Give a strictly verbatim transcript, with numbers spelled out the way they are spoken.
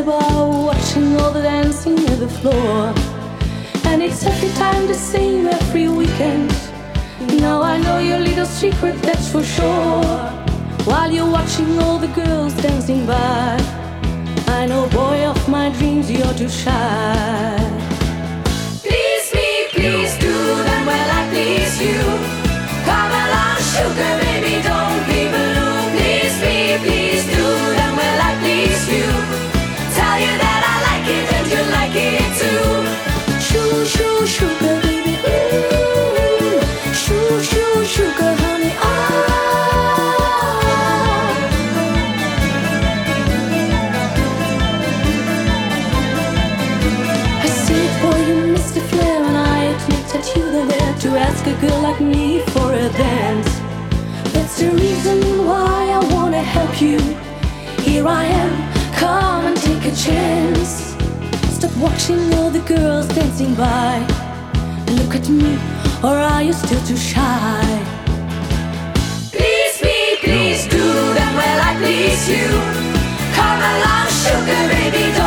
bar, watching all the dancing near the floor. And it's every time the same every weekend. Now I know your little secret, that's for sure. While you're watching all the girls dancing by, I know, boy of my dreams, you're too shy. Please me, please do them well, I please you. Come along, sugar baby, don't be blue. Please me, please do them well, I please you. Tell you that I like it and you like it too. Shoo, shoo, sugar baby, ooh. Shoo, shoo, sugar honey, ah. I see it for you, Mister Flair, and I admit that you were there to ask a girl like me for a dance. That's the reason why I wanna help you. Here I am, come and take a chance. Stop watching all the girls dancing by and look at me, or are you still too shy? Please me, please do them well, I please you. Come along, sugar baby, don't